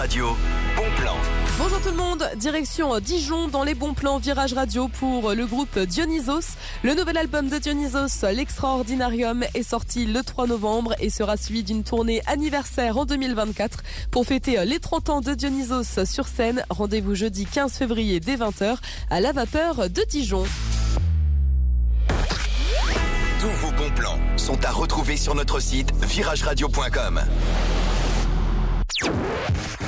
Radio, bon plan. Bonjour tout le monde, direction Dijon dans les bons plans Virage Radio pour le groupe Dionysos. Le nouvel album de Dionysos, l'Extraordinarium, est sorti le 3 novembre et sera suivi d'une tournée anniversaire en 2024. Pour fêter les 30 ans de Dionysos sur scène, rendez-vous jeudi 15 février dès 20h à la Vapeur de Dijon. Tous vos bons plans sont à retrouver sur notre site virageradio.com.